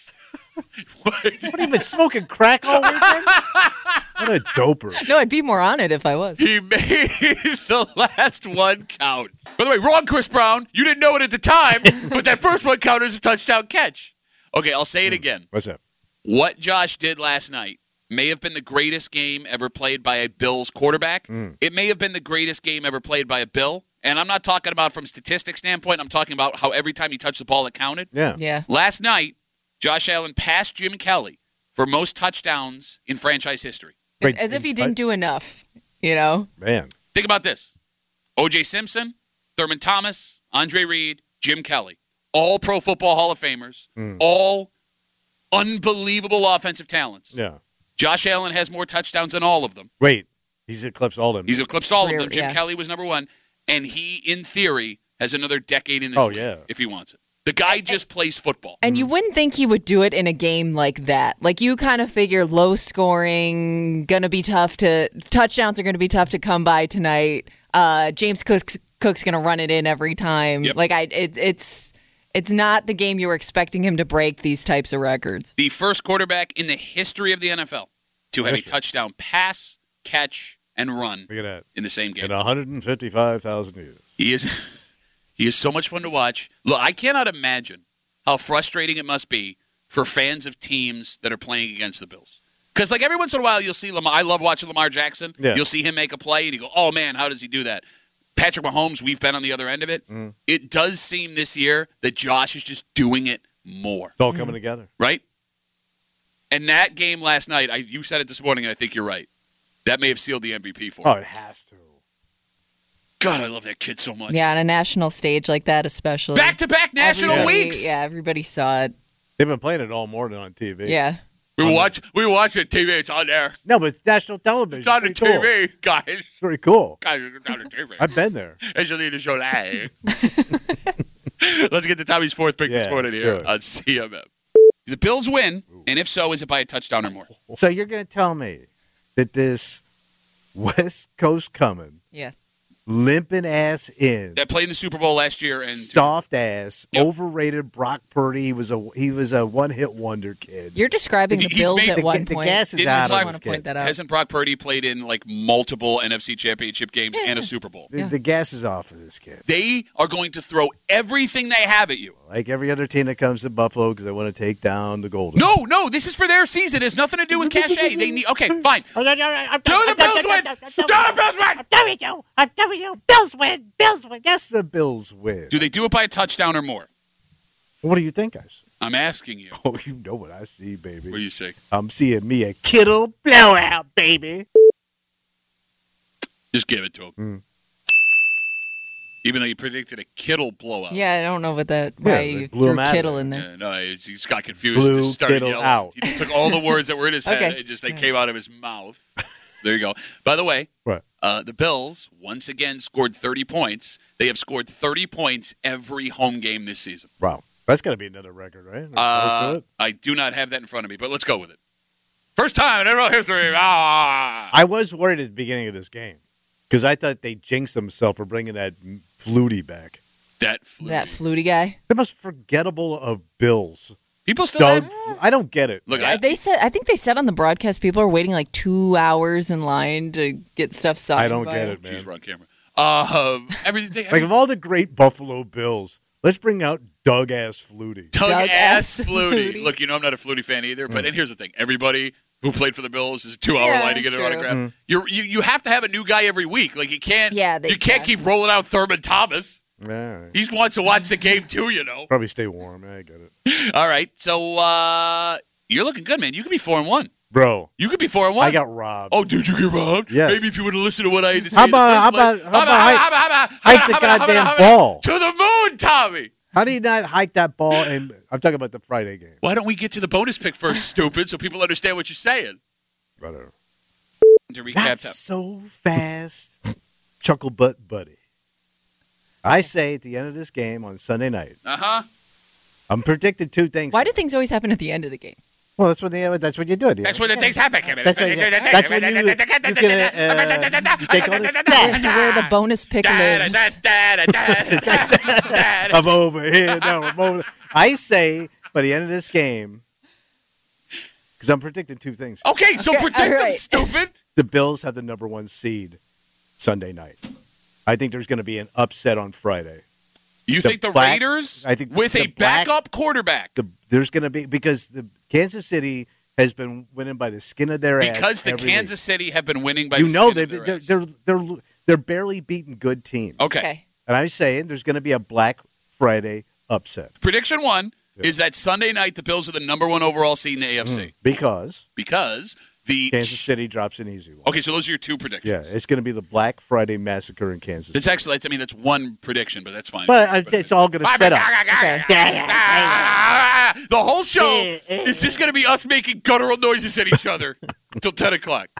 What have you been smoking crack all weekend? What a doper. No, I'd be more on it if I was. He made the last one count. By the way, wrong, Chris Brown. You didn't know it at the time, but that first one counted as a touchdown catch. Okay, I'll say it again. What's that? What Josh did last night may have been the greatest game ever played by a Bills quarterback. It may have been the greatest game ever played by a Bill. And I'm not talking about from statistics standpoint. I'm talking about how every time he touched the ball, it counted. Yeah. Last night, Josh Allen passed Jim Kelly for most touchdowns in franchise history. As if he didn't do enough, you know? Man. Think about this. O.J. Simpson, Thurman Thomas, Andre Reed, Jim Kelly. All Pro Football Hall of Famers. All unbelievable offensive talents. Yeah. Josh Allen has more touchdowns than all of them. Wait. He's eclipsed all of them. He's eclipsed all of them. Jim Kelly was number 1. And he, in theory, has another decade in this league if he wants it. The guy just plays football. And you wouldn't think he would do it in a game like that. Like, you kind of figure low scoring, touchdowns are going to be tough to come by tonight. James Cook's going to run it in every time. Yep. Like, it's not the game you were expecting him to break these types of records. The first quarterback in the history of the NFL to have a touchdown pass, catch, and run in the same game. In 155,000 years. He is so much fun to watch. Look, I cannot imagine how frustrating it must be for fans of teams that are playing against the Bills. Because, like, every once in a while you'll see Lamar. I love watching Lamar Jackson. Yeah. You'll see him make a play, and you go, oh, man, how does he do that? Patrick Mahomes, we've been on the other end of it. It does seem this year that Josh is just doing it more. It's all coming together. Right? And that game last night, you said it this morning, and I think you're right. That may have sealed the MVP for him. Oh, it has to. God, I love that kid so much. Yeah, on a national stage like that especially. Back-to-back national weeks. Yeah, everybody saw it. They've been playing it all morning on TV. Yeah. We watch it TV. It's on there. No, but it's national television. It's on the TV, guys. It's pretty cool. Guys, it's on the TV. I've been there. Angelina Jolie. Let's get to Tommy's fourth pick this morning here on CMM. The Bills win, and if so, is it by a touchdown or more? So you're going to tell me that this West Coast coming, limping ass in, that played in the Super Bowl last year, and soft ass, overrated Brock Purdy. He was a one-hit wonder kid. You're describing the Bills at one point. The gas is out. I want to point that out. Hasn't Brock Purdy played in like multiple NFC Championship games and a Super Bowl? The gas is off of this kid. They are going to throw everything they have at you. Like every other team that comes to Buffalo because they want to take down the Golden. No, this is for their season. It has nothing to do with cachet. They need. Okay, fine. Do the Bills win. Do the Bills win. I'm telling you, Bills win. Bills win. Yes, the Bills win. Do they do it by a touchdown or more? What do you think I see? I'm asking you. Oh, you know what I see, baby. What do you see? I'm seeing me a Kittle blowout, baby. Just give it to him. Even though you predicted a Kittle blowout. Yeah, I don't know what that. Why you threw Kittle in there? Yeah, no, he just got confused. He just started yelling. Out. He just took all the words that were in his head and they came out of his mouth. There you go. By the way, the Bills once again scored 30 points. They have scored 30 points every home game this season. Wow. That's got to be another record, right? I do not have that in front of me, but let's go with it. First time in NFL history. I was worried at the beginning of this game because I thought they jinxed themselves for bringing that Flutie back. That Flutie guy? The most forgettable of Bills. People still I don't get it. Look, I think they said on the broadcast people are waiting like 2 hours in line to get stuff signed. I don't get it, man. She's on camera. Everything. Like of all the great Buffalo Bills, let's bring out Doug-ass Flutie. Doug-ass Flutie. Look, I'm not a Flutie fan either, but and here's the thing. Everybody who played for the Bills is a 2-hour line to get an autograph. You have to have a new guy every week. Like you can't keep rolling out Thurman Thomas. Right. He wants to watch the game too, you know. Probably stay warm. I get it. All right. So you're looking good, man. You could be 4-1. Bro. You could be 4-1. I got robbed. Oh, did you get robbed? Yes. Maybe if you would have listened to what I had to say. How about hike the goddamn ball? To the moon, Tommy. How do you not hike that ball? And I'm talking about the Friday game. Why don't we get to the bonus pick first, stupid, so people understand what you're saying? Brother. To recap, Not so fast. Chuckle butt buddy. I say at the end of this game on Sunday night. I'm predicting 2 things. Why do things always happen at the end of the game? Well, that's when you do it. That's when the things happen. That's when you take all this That's where the bonus pick lives. I'm over here. No, I'm over. I say by the end of this game, because I'm predicting 2 things. Okay, so predict them, stupid. The Bills have the number 1 seed Sunday night. I think there's going to be an upset on Friday. You think the Raiders with a backup quarterback? There's going to be, because the Kansas City has been winning by the skin of their ass. Because the Kansas City have been winning by the skin of their ass. They're barely beating good teams. Okay. And I'm saying there's going to be a Black Friday upset. Prediction 1 is that Sunday night the Bills are the number 1 overall seed in the AFC. Because the Kansas City drops an easy one. Okay, so those are your 2 predictions. Yeah, it's going to be the Black Friday massacre in Kansas City. It's actually, that's 1 prediction, but that's fine. But it's all going to set up. The whole show is just going to be us making guttural noises at each other until 10 o'clock.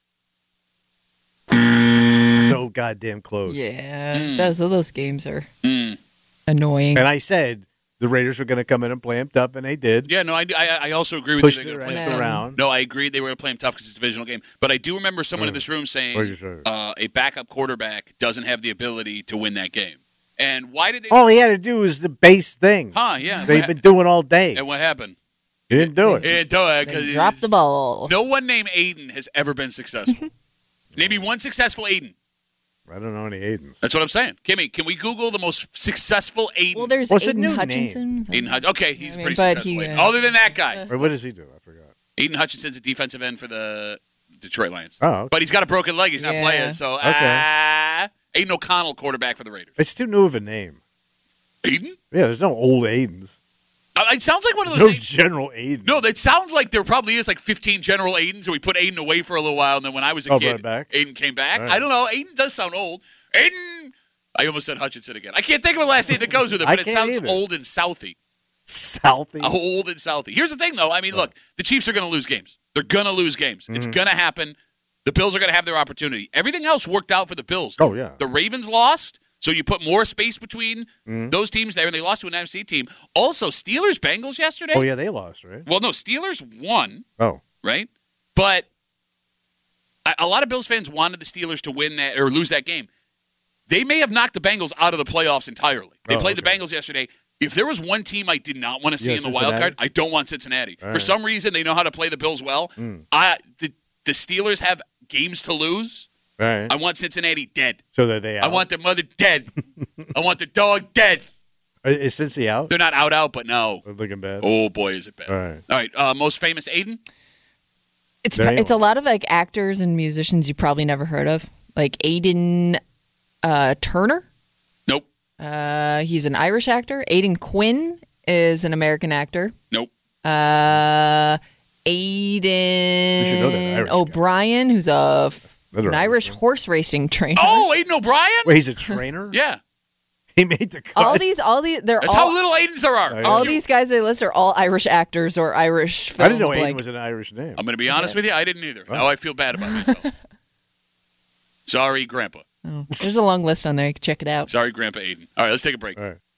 So goddamn close. Yeah, those games are annoying. And I said the Raiders were going to come in and play them tough, and they did. Yeah, no, I also agree with you. They're going to play around. No, I agreed they were going to play them tough because it's a divisional game. But I do remember someone in this room saying a backup quarterback doesn't have the ability to win that game. And why did they? All he had to do was the base thing. Yeah. They've been doing all day. And what happened? He didn't do it. He didn't do it because dropped the ball. No one named Aiden has ever been successful. Name me one successful Aiden. I don't know any Aidens. That's what I'm saying. Kimmy, can we Google the most successful Aiden? Well, there's Aiden Hutchinson. Aiden Hutchinson. Okay, he's pretty successful. Aiden. Other than that guy. What does he do? I forgot. Aiden Hutchinson's a defensive end for the Detroit Lions. Oh, okay. But he's got a broken leg. He's not playing. So, Aiden O'Connell, quarterback for the Raiders. It's too new of a name. Aiden? Yeah, there's no old Aidens. It sounds like one of those names. General Aiden. No, that sounds like there probably is like 15 General Aidens, and we put Aiden away for a little while, and then when I was a kid, Aiden came back. Right. I don't know. Aiden does sound old. Aiden. I almost said Hutchinson again. I can't think of a last name that goes with it, but it sounds old and Southie. Southie? Old and Southie. Here's the thing, though. I mean, look, the Chiefs are going to lose games. They're going to lose games. Mm-hmm. It's going to happen. The Bills are going to have their opportunity. Everything else worked out for the Bills. Oh, yeah. The Ravens lost. So you put more space between those teams there, and they lost to an NFC team. Also, Steelers-Bengals yesterday. Oh, yeah, they lost, right? Well, no, Steelers won. Oh. Right? But a lot of Bills fans wanted the Steelers to win that or lose that game. They may have knocked the Bengals out of the playoffs entirely. They played the Bengals yesterday. If there was one team I did not want to see in the wild card, I don't want Cincinnati. For some reason, they know how to play the Bills well. The Steelers have games to lose. Right. I want Cincinnati dead. So that they out? I want their mother dead. I want their dog dead. Is Cincy out? They're not out, but no. They're looking bad. Oh, boy, is it bad. All right. Most famous Aiden? It's a lot of like actors and musicians you probably never heard of. Like Aiden Turner? Nope. He's an Irish actor. Aidan Quinn is an American actor. Nope. Aiden O'Brien, who's an Irish horse racing trainer. Oh, Aiden O'Brien? Wait, he's a trainer? Yeah. He made the cut. All these, That's how little Aidens there are. All these guys they list are all Irish actors or Irish film. I didn't know Aiden was an Irish name. I'm going to be honest with you. I didn't either. Now I feel bad about myself. Sorry, Grandpa. Oh, there's a long list on there. You can check it out. Sorry, Grandpa Aiden. All right, let's take a break. All right.